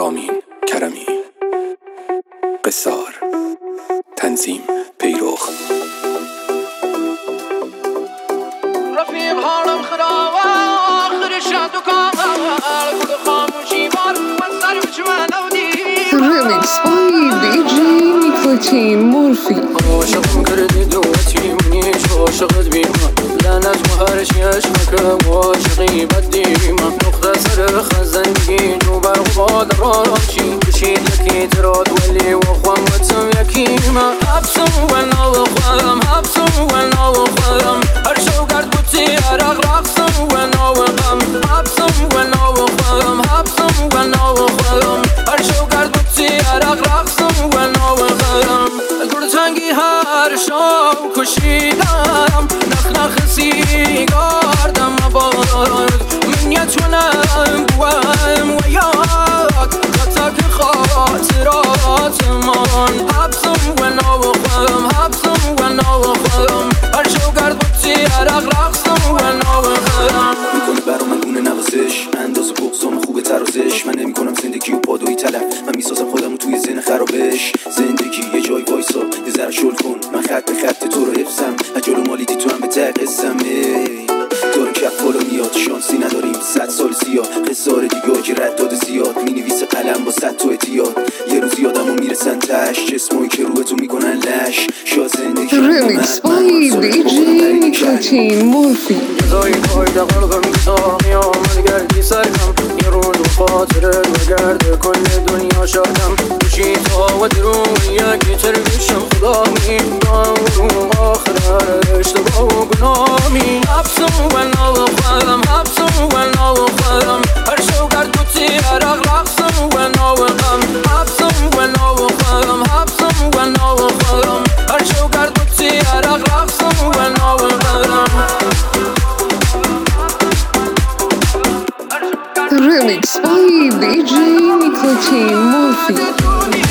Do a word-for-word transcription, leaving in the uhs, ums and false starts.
رامین کرمی. قصار تنظیم پیروخ. رفیق حالم خراب آخر شد و کامل کل خاموشی بار و سر بچمن اودی Remix by دی جی نیکوتین مورفی. عاشقم کردی دوتی منیش عاشقت بیما لعنت و هرش یشمک و عاشقی بدیما نقطه سر خزندگی جو برخواد راشی کشید یکی تراد ولی و خوامتم یکیما حبسم و نو خواهم حبسم و نو خواهم هر شو گرد بوتی عرق رقصم و نو غم حبسم و نو خواهم حبسم و نو خواهم هر شو گرد بوتی عرق رقصم و نو غم گرتنگی هر شو کشیدم نخ نخ سیگاردم بارد من یتونم بوهم و یاد خطاک خاطرات من حبسم و نو خواهم حبسم و نو خواهم هر شو گرد بوتی عرق رقصم و نو غم میکنه برا من گونه نوازش انداز بغضام خوبه ترازش من نمی کنم زندگی و پادوی طلب من میسازم خودم توی ذهن خرابش زندگی یه جای وایسا یه ذره شل کن من خط به خط تو رو حفظم اجالو مالیدی تو هم به تقسم دارم کف بالا میاد شانسی نداریم صد سال زیاد قصار دیگه که رد داده زیاد می نویسه قلم با صد تو اتیاد یه روز یادم و میرسن تش جسمایی که روی تو میکنن لش شاد زندگی Remix by دی جی نیکوتین مورفی. جزایی پایده قلبم میساقی آمد گردی سرکم یه روز و خاطره بگرده کل دنیا شادم بشی تا و درون یکی تربیشم خدا می رو آخر اشتباه و گنامی حبسم و نو خواهم حبسم و نو خواهم هر شو گرد بوتی عرق رقصم و نو غم حبسم و نو خواهم حبسم و نو خواهم هر شو گرد بوتی عرق رقصم و نو غم Remix by دی جی نیکوتین مورفی.